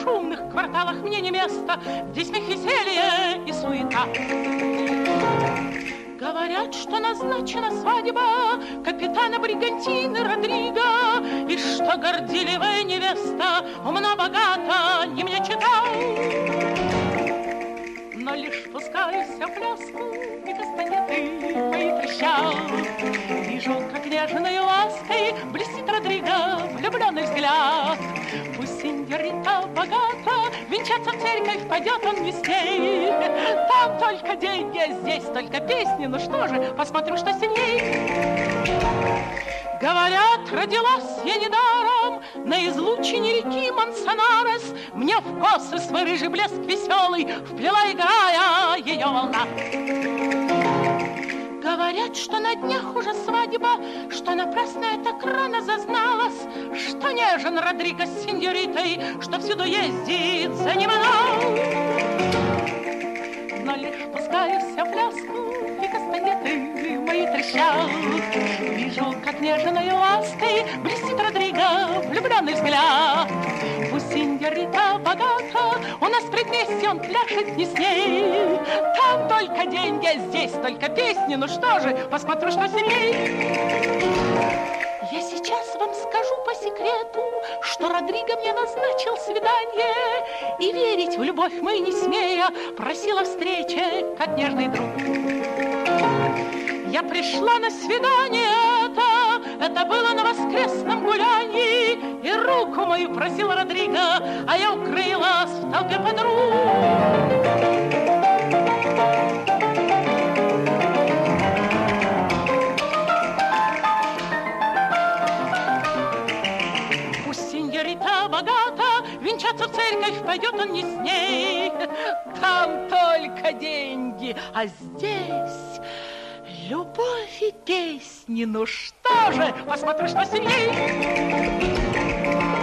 шумных кварталах мне не место, где смех, веселье и суета. Говорят, что назначена свадьба капитана бригантины Родриго, и что горделивая невеста умна, богата, не мне читал. Но лишь пускаюсь в пляску, и кастанеты мои трещат. Вижу, как нежной лаской блестит Родриго влюбленный взгляд. Пусть Синьорита богата, венчаться в церковь пойдет он не с ней. Там только деньги, а здесь только песни. Ну что же, посмотрю, что сильней. Говорят, родилась я недаром на излучине реки Мансонарес. Мне в косы свой рыжий блеск веселый вплела, играя, ее волна. Говорят, что на днях уже свадьба, что напрасно я так рано зазналась, что нежен Родриго с синьоритой, что всюду ездит за ним она. Но лишь пускаюсь в пляску, и кастанеты мои трещат. Вижу, как нежной лаской блестит Родриго влюбленный взгляд. Пусть синьорита богата, у нас предместье он пляшет не с ней. Там только деньги, а здесь только песни. Ну что же, посмотрю, что сильней. Я сейчас вам скажу по секрету, что Родриго мне назначил свидание, и верить в любовь мы не смея просила встречи, как нежный друг. Я пришла на свидание это было на воскресном гулянии, и руку мою просил Родриго, а я укрылась в толпе подруг. Богата, венчаться в церковь пойдет он не с ней. Там только деньги, а здесь любовь и песни. Ну что же, посмотрю, что сильней.